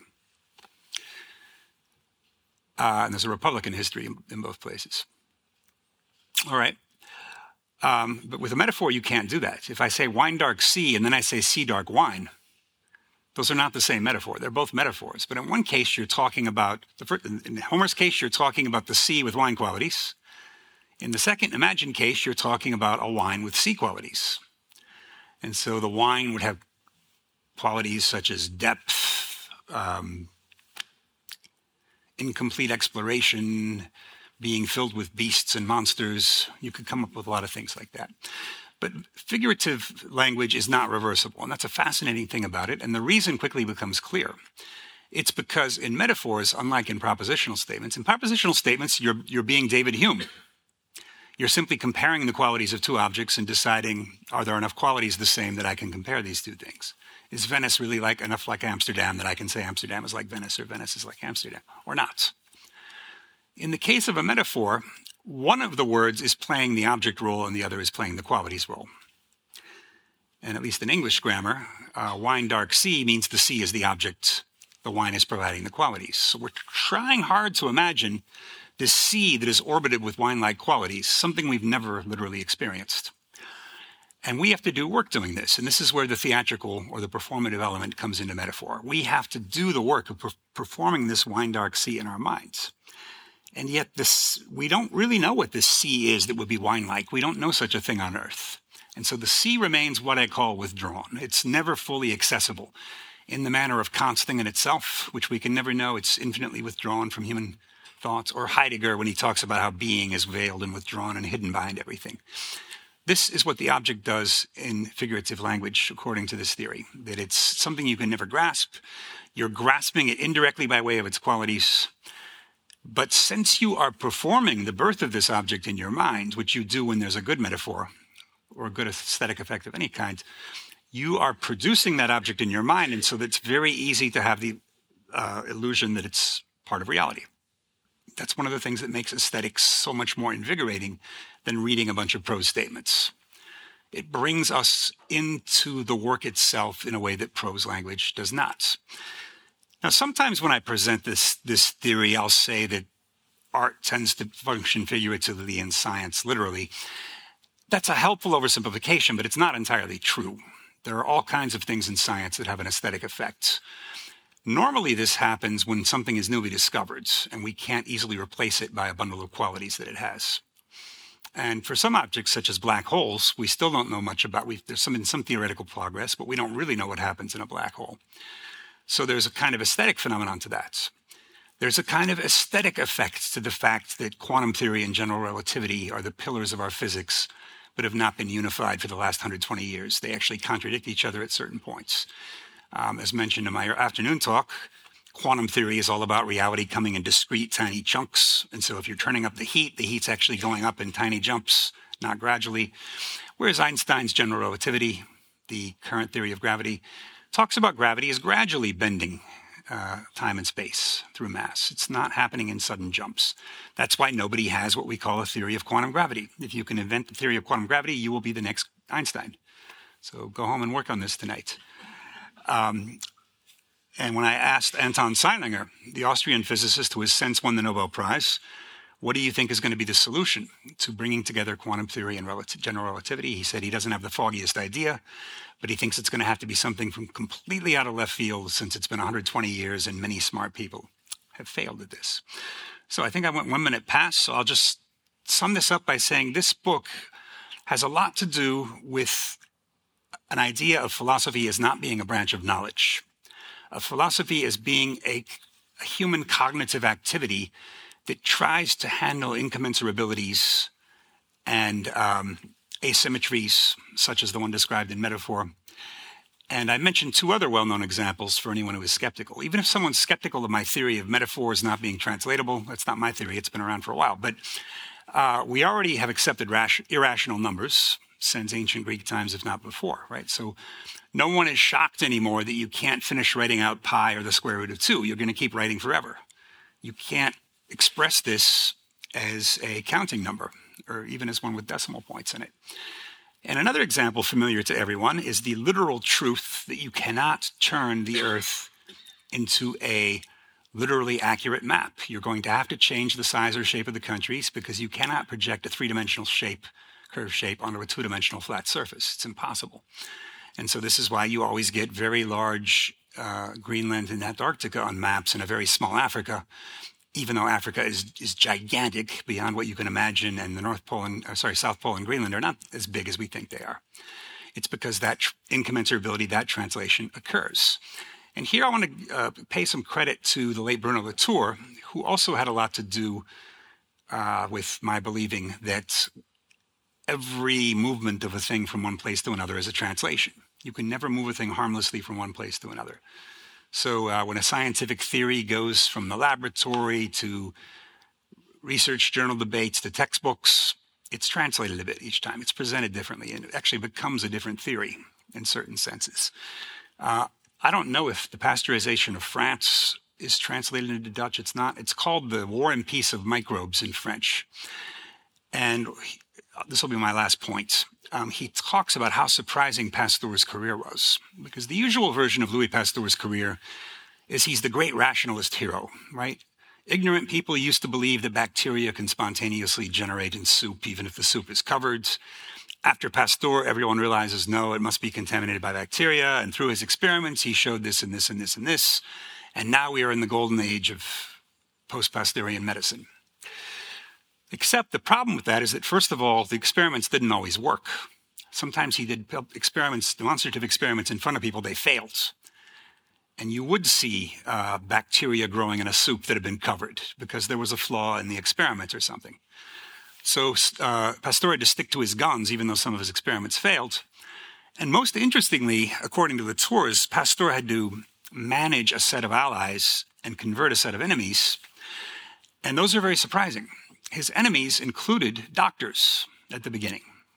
Uh, and there's a Republican history in, in both places. All right. Um, but with a metaphor, you can't do that. If I say wine dark sea and then I say sea dark wine, those are not the same metaphor. They're both metaphors. But in one case, you're talking about, the first, in Homer's case, you're talking about the sea with wine qualities. In the second imagined case, you're talking about a wine with sea qualities. And so the wine would have qualities such as depth, um, incomplete exploration, being filled with beasts and monsters. You could come up with a lot of things like that. But figurative language is not reversible, and that's a fascinating thing about it. And the reason quickly becomes clear. It's because in metaphors, unlike in propositional statements, in propositional statements, you're, you're being David Hume. You're simply comparing the qualities of two objects and deciding, are there enough qualities the same that I can compare these two things? Is Venice really like enough like Amsterdam that I can say Amsterdam is like Venice or Venice is like Amsterdam, or not? In the case of a metaphor, one of the words is playing the object role and the other is playing the qualities role. And at least in English grammar, uh, wine dark sea means the sea is the object, the wine is providing the qualities. So we're trying hard to imagine this sea that is orbited with wine-like qualities, something we've never literally experienced. And we have to do work doing this. And this is where the theatrical or the performative element comes into metaphor. We have to do the work of per- performing this wine dark sea in our minds. And yet this, we don't really know what this sea is that would be wine-like. We don't know such a thing on Earth. And so the sea remains what I call withdrawn. It's never fully accessible. In the manner of Kant's thing in itself, which we can never know, it's infinitely withdrawn from human thoughts. Or Heidegger when he talks about how being is veiled and withdrawn and hidden behind everything. This is what the object does in figurative language, according to this theory, that it's something you can never grasp. You're grasping it indirectly by way of its qualities. But since you are performing the birth of this object in your mind, which you do when there's a good metaphor or a good aesthetic effect of any kind, you are producing that object in your mind, and so it's very easy to have the uh, illusion that it's part of reality. That's one of the things that makes aesthetics so much more invigorating than reading a bunch of prose statements. It brings us into the work itself in a way that prose language does not. Now, sometimes when I present this, this theory, I'll say that art tends to function figuratively and science literally. That's a helpful oversimplification, but it's not entirely true. There are all kinds of things in science that have an aesthetic effect. Normally, this happens when something is newly discovered, and we can't easily replace it by a bundle of qualities that it has. And for some objects, such as black holes, we still don't know much about. We've, there's some, been some theoretical progress, but we don't really know what happens in a black hole. So there's a kind of aesthetic phenomenon to that. There's a kind of aesthetic effect to the fact that quantum theory and general relativity are the pillars of our physics, but have not been unified for the last one hundred twenty years. They actually contradict each other at certain points. Um, as mentioned in my afternoon talk, quantum theory is all about reality coming in discrete, tiny chunks. And so if you're turning up the heat, the heat's actually going up in tiny jumps, not gradually. Whereas Einstein's general relativity, the current theory of gravity, talks about gravity as gradually bending uh, time and space through mass. It's not happening in sudden jumps. That's why nobody has what we call a theory of quantum gravity. If you can invent the theory of quantum gravity, you will be the next Einstein. So go home and work on this tonight. Um, and when I asked Anton Zeilinger, the Austrian physicist who has since won the Nobel Prize, what do you think is going to be the solution to bringing together quantum theory and relative, general relativity? He said he doesn't have the foggiest idea, but he thinks it's going to have to be something from completely out of left field since it's been one hundred twenty years and many smart people have failed at this. So I think I went one minute past, so I'll just sum this up by saying this book has a lot to do with an idea of philosophy as not being a branch of knowledge. A philosophy as being a, a human cognitive activity that tries to handle incommensurabilities and um, asymmetries, such as the one described in metaphor. And I mentioned two other well-known examples for anyone who is skeptical. Even if someone's skeptical of my theory of metaphors not being translatable, that's not my theory, it's been around for a while. But uh, we already have accepted ration- irrational numbers since ancient Greek times, if not before, right? So no one is shocked anymore that you can't finish writing out pi or the square root of two. You're going to keep writing forever. You can't express this as a counting number, or even as one with decimal points in it. And another example familiar to everyone is the literal truth that you cannot turn the Earth into a literally accurate map. You're going to have to change the size or shape of the countries because you cannot project a three-dimensional shape, curved shape, onto a two-dimensional flat surface. It's impossible. And so this is why you always get very large uh, Greenland and Antarctica on maps and a very small Africa, even though Africa is, is gigantic beyond what you can imagine, and the North Pole and, uh, sorry, South Pole and Greenland are not as big as we think they are. It's because that tr- incommensurability, that translation occurs. And here I want to uh, pay some credit to the late Bruno Latour, who also had a lot to do uh, with my believing that every movement of a thing from one place to another is a translation. You can never move a thing harmlessly from one place to another. So uh, when a scientific theory goes from the laboratory to research journal debates to textbooks, it's translated a bit each time. It's presented differently, and it actually becomes a different theory in certain senses. Uh, I don't know if the pasteurization of France is translated into Dutch. It's not. It's called the War and Peace of Microbes in French. And this will be my last point. Um, he talks about how surprising Pasteur's career was, because the usual version of Louis Pasteur's career is he's the great rationalist hero, right? Ignorant people used to believe that bacteria can spontaneously generate in soup, even if the soup is covered. After Pasteur, everyone realizes, no, it must be contaminated by bacteria. And through his experiments, he showed this and this and this and this. And now we are in the golden age of post-Pasteurian medicine. Except the problem with that is that, first of all, the experiments didn't always work. Sometimes he did experiments, demonstrative experiments in front of people, they failed. And you would see uh, bacteria growing in a soup that had been covered because there was a flaw in the experiment or something. So uh, Pasteur had to stick to his guns, even though some of his experiments failed. And most interestingly, according to Latour, Pasteur had to manage a set of allies and convert a set of enemies. And those are very surprising. His enemies included doctors at the beginning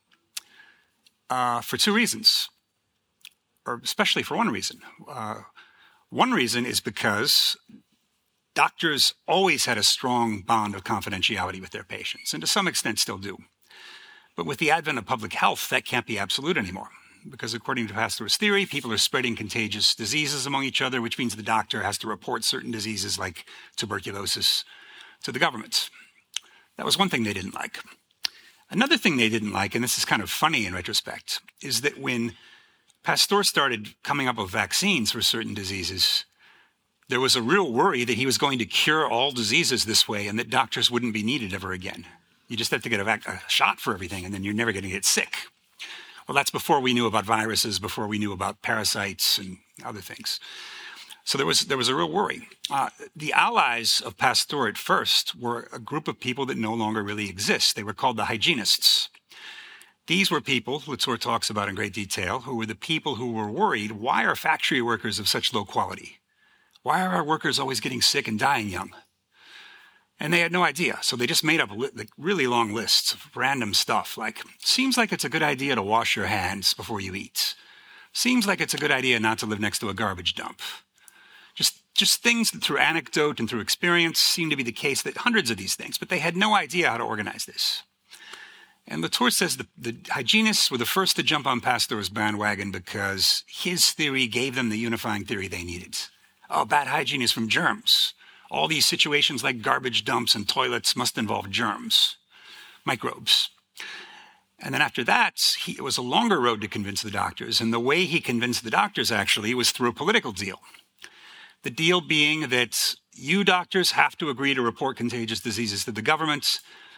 uh, for two reasons, or especially for one reason. Uh, one reason is because doctors always had a strong bond of confidentiality with their patients, and to some extent still do. But with the advent of public health, that can't be absolute anymore, because according to Pasteur's theory, people are spreading contagious diseases among each other, which means the doctor has to report certain diseases like tuberculosis to the government. That was one thing they didn't like. Another thing they didn't like, and this is kind of funny in retrospect, is that when Pasteur started coming up with vaccines for certain diseases, there was a real worry that he was going to cure all diseases this way and that doctors wouldn't be needed ever again. You just have to get a, vac- a shot for everything, and then you're never going to get sick. Well, that's before we knew about viruses, before we knew about parasites and other things. So there was there was a real worry. Uh, the allies of Pasteur at first were a group of people that no longer really exist. They were called the hygienists. These were people, Latour talks about in great detail, who were the people who were worried, why are factory workers of such low quality? Why are our workers always getting sick and dying young? And they had no idea. So they just made up li- like really long lists of random stuff, like, seems like it's a good idea to wash your hands before you eat. Seems like it's a good idea not to live next to a garbage dump. Just just things that through anecdote and through experience seem to be the case, that hundreds of these things, but they had no idea how to organize this. And Latour says the, the hygienists were the first to jump on Pasteur's bandwagon because his theory gave them the unifying theory they needed. Oh, bad hygiene is from germs. All these situations like garbage dumps and toilets must involve germs, microbes. And then after that, he, it was a longer road to convince the doctors. And the way he convinced the doctors, actually, was through a political deal. The deal being that you doctors have to agree to report contagious diseases to the government.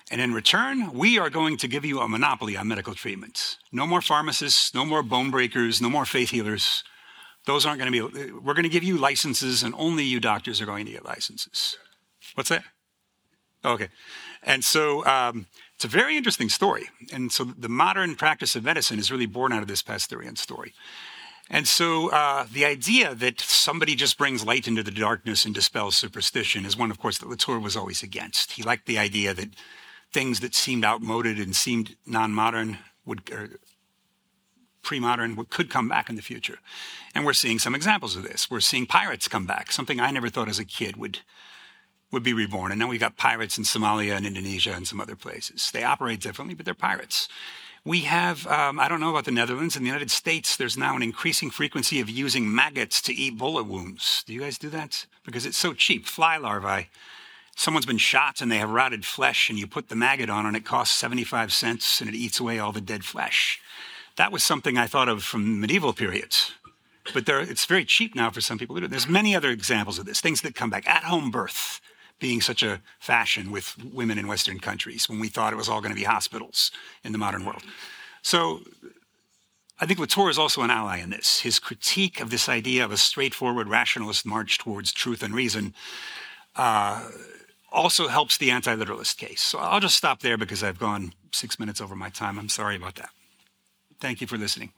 And in return, we are going to give you a monopoly on medical treatment. No more pharmacists, no more bone breakers, no more faith healers. Those aren't going to be, we're going to give you licenses, and only you doctors are going to get licenses. What's that? Okay. And so um, it's a very interesting story. And so the modern practice of medicine is really born out of this Pasteurian story. And so uh, the idea that somebody just brings light into the darkness and dispels superstition is one, of course, that Latour was always against. He liked the idea that things that seemed outmoded and seemed non-modern would, or pre-modern, would, could come back in the future. And we're seeing some examples of this. We're seeing pirates come back, something I never thought as a kid would, would be reborn. And now we've got pirates in Somalia and Indonesia and some other places. They operate differently, but they're pirates. We have, um, I don't know about the Netherlands, in the United States, there's now an increasing frequency of using maggots to eat bullet wounds. Do you guys do that? Because it's so cheap. Fly larvae. Someone's been shot and they have rotted flesh, and you put the maggot on and it costs seventy-five cents and it eats away all the dead flesh. That was something I thought of from medieval periods. But there, it's very cheap now for some people to do it. There's many other examples of this, things that come back. At-home birth being such a fashion with women in Western countries when we thought it was all going to be hospitals in the modern world. So I think Latour is also an ally in this. His critique of this idea of a straightforward rationalist march towards truth and reason uh, also helps the anti-literalist case. So I'll just stop there because I've gone six minutes over my time. I'm sorry about that. Thank you for listening.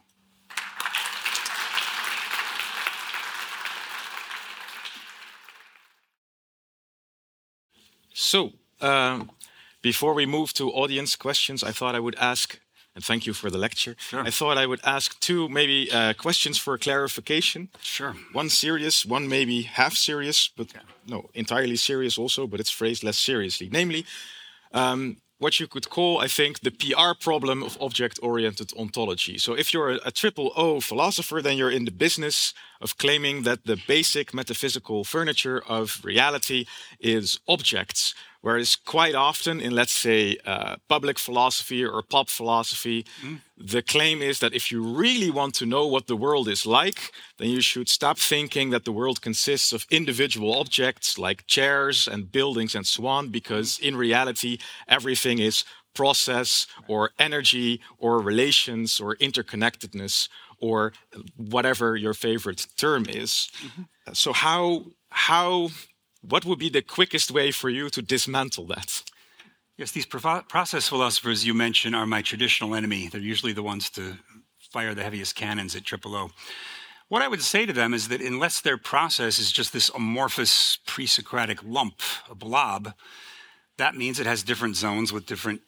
So, um, before we move to audience questions, I thought I would ask, and thank you for the lecture, Sure. I thought I would ask two maybe uh, questions for clarification. Sure. One serious, one maybe half serious, but Okay. no, entirely serious also, but it's phrased less seriously. Namely, um, what you could call, I think, the P R problem of object-oriented ontology. So if you're a, a triple O philosopher, then you're in the business of claiming that the basic metaphysical furniture of reality is objects. Whereas quite often in, let's say, uh, public philosophy or pop philosophy, mm. the claim is that if you really want to know what the world is like, then you should stop thinking that the world consists of individual objects like chairs and buildings and so on, because in reality, everything is process or energy or relations or interconnectedness or whatever your favorite term is. Mm-hmm. So how how... what would be the quickest way for you to dismantle that? Yes, these pro- process philosophers you mentioned are my traditional enemy. They're usually the ones to fire the heaviest cannons at triple O. What I would say to them is that unless their process is just this amorphous pre-Socratic lump, a blob, that means it has different zones with different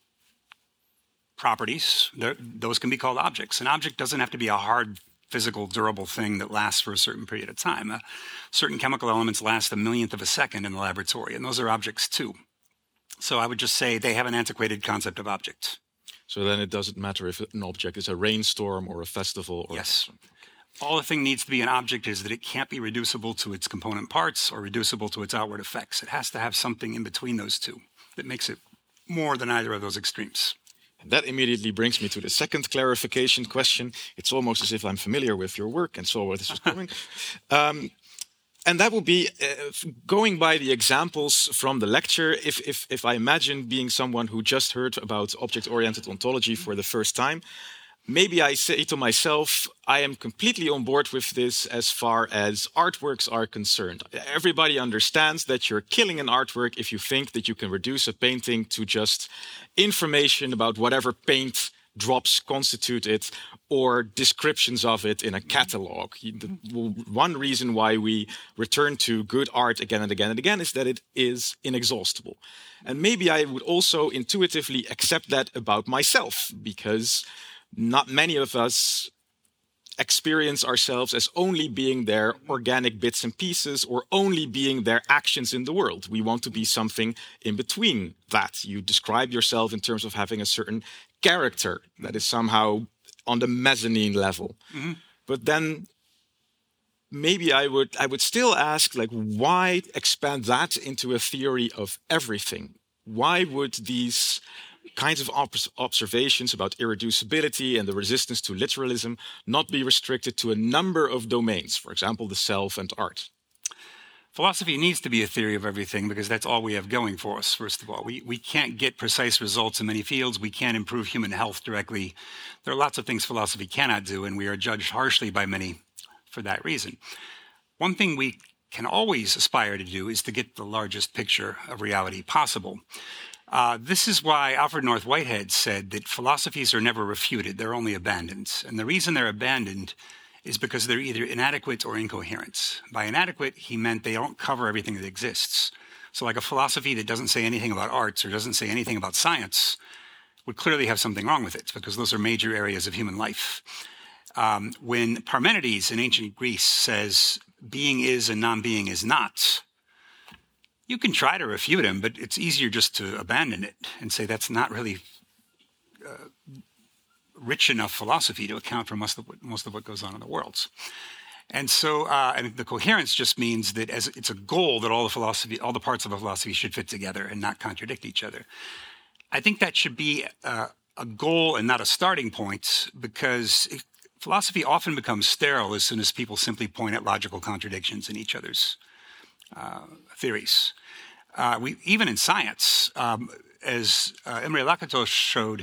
properties. They're, those can be called objects. An object doesn't have to be a hard physical, durable thing that lasts for a certain period of time. Uh, certain chemical elements last a millionth of a second in the laboratory, and those are objects too. So I would just say they have an antiquated concept of object. So then it doesn't matter if an object is a rainstorm or a festival? Or yes. All the thing needs to be an object is that it can't be reducible to its component parts or reducible to its outward effects. It has to have something in between those two that makes it more than either of those extremes. And that immediately brings me to the second clarification question. It's almost as if I'm familiar with your work and saw where this was going. um, and that would be, uh, going by the examples from the lecture, if, if, if I imagine being someone who just heard about object-oriented ontology for the first time, maybe I say to myself, I am completely on board with this as far as artworks are concerned. Everybody understands that you're killing an artwork if you think that you can reduce a painting to just information about whatever paint drops constitute it or descriptions of it in a catalog. The one reason why we return to good art again and again and again is that it is inexhaustible. And maybe I would also intuitively accept that about myself, because not many of us experience ourselves as only being their organic bits and pieces or only being their actions in the world. We want to be something in between that. You describe yourself in terms of having a certain character that is somehow on the mezzanine level. Mm-hmm. But then maybe I would I would still ask, like, why expand that into a theory of everything? Why would these kinds of op- observations about irreducibility and the resistance to literalism not be restricted to a number of domains, for example, the self and art? Philosophy needs to be a theory of everything because that's all we have going for us, first of all. We, we can't get precise results in many fields. We can't improve human health directly. There are lots of things philosophy cannot do, and we are judged harshly by many for that reason. One thing we can always aspire to do is to get the largest picture of reality possible. Uh, this is why Alfred North Whitehead said that philosophies are never refuted, they're only abandoned. And the reason they're abandoned is because they're either inadequate or incoherent. By inadequate, he meant they don't cover everything that exists. So like a philosophy that doesn't say anything about arts or doesn't say anything about science would clearly have something wrong with it, because those are major areas of human life. Um, when Parmenides in ancient Greece says being is and non-being is not, you can try to refute him, but it's easier just to abandon it and say that's not really uh, rich enough philosophy to account for most of what, most of what goes on in the world. And so uh, and the coherence just means that as it's a goal that all the philosophy, all the parts of a philosophy should fit together and not contradict each other. I think that should be uh, a goal and not a starting point, because it, philosophy often becomes sterile as soon as people simply point at logical contradictions in each other's uh, theories. Uh, we, even in science, um, as uh, Imre Lakatos showed,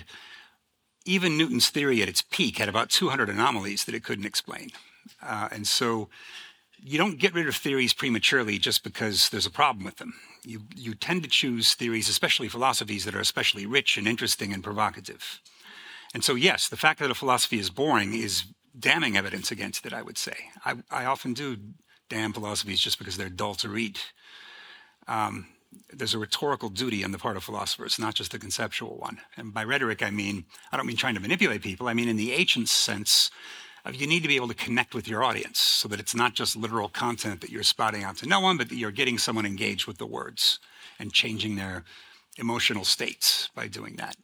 even Newton's theory at its peak had about two hundred anomalies that it couldn't explain. Uh, and so you don't get rid of theories prematurely just because there's a problem with them. You, you tend to choose theories, especially philosophies, that are especially rich and interesting and provocative. And so, yes, the fact that a philosophy is boring is damning evidence against it, I would say. I, I often do damn philosophies just because they're dull to read. Um, there's a rhetorical duty on the part of philosophers, not just a conceptual one. And by rhetoric, I mean, I don't mean trying to manipulate people. I mean in the ancient sense of you need to be able to connect with your audience so that it's not just literal content that you're spouting out to no one, but that you're getting someone engaged with the words and changing their emotional states by doing that.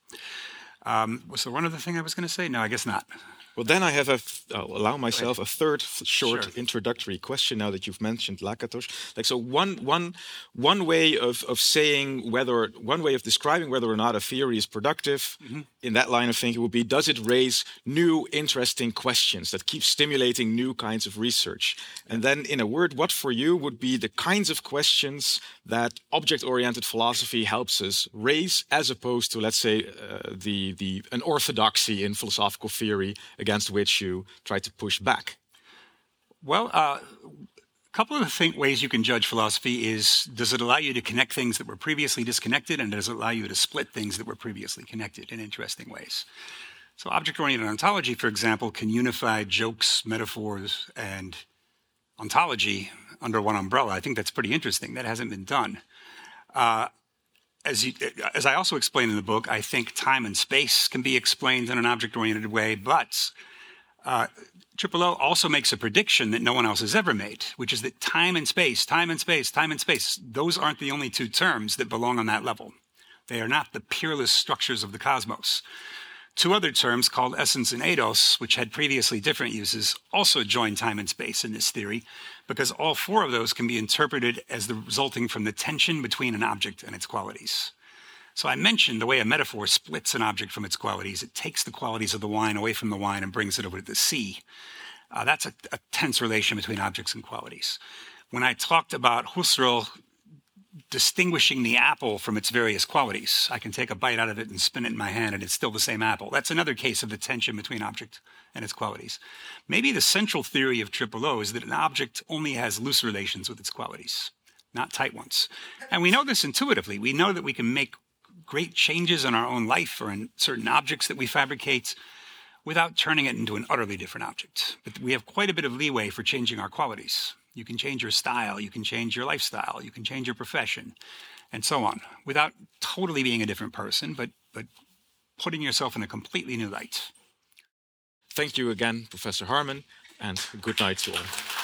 Um, was there one other thing I was going to say? No, I guess not. Well, then I have a, I'll allow myself a third short Sure. introductory question now that you've mentioned Lakatos. Like, so one, one, one way of, of saying whether, one way of describing whether or not a theory is productive mm-hmm. in that line of thinking would be, does it raise new interesting questions that keep stimulating new kinds of research? And then in a word, what for you would be the kinds of questions that object-oriented philosophy helps us raise, as opposed to, let's say, uh, the, the, an orthodoxy in philosophical theory against which you try to push back? Well, uh, a couple of the think ways you can judge philosophy is, does it allow you to connect things that were previously disconnected, and does it allow you to split things that were previously connected in interesting ways? So object-oriented ontology, for example, can unify jokes, metaphors, and ontology under one umbrella. I think that's pretty interesting. That hasn't been done. Uh, As, you, as I also explain in the book, I think time and space can be explained in an object-oriented way, but uh, Triple O also makes a prediction that no one else has ever made, which is that time and space, time and space, time and space, those aren't the only two terms that belong on that level. They are not the peerless structures of the cosmos. Two other terms called essence and eidos, which had previously different uses, also join time and space in this theory, because all four of those can be interpreted as the resulting from the tension between an object and its qualities. So I mentioned the way a metaphor splits an object from its qualities. It takes the qualities of the wine away from the wine and brings it over to the sea. Uh, that's a, a tense relation between objects and qualities. When I talked about Husserl distinguishing the apple from its various qualities, I can take a bite out of it and spin it in my hand and it's still the same apple. That's another case of the tension between object and its qualities. Maybe the central theory of Triple O is that an object only has loose relations with its qualities, not tight ones. And we know this intuitively. We know that we can make great changes in our own life or in certain objects that we fabricate without turning it into an utterly different object. But we have quite a bit of leeway for changing our qualities. You can change your style, you can change your lifestyle, you can change your profession, and so on, without totally being a different person, but, but putting yourself in a completely new light. Thank you again, Professor Harman, and good night to all.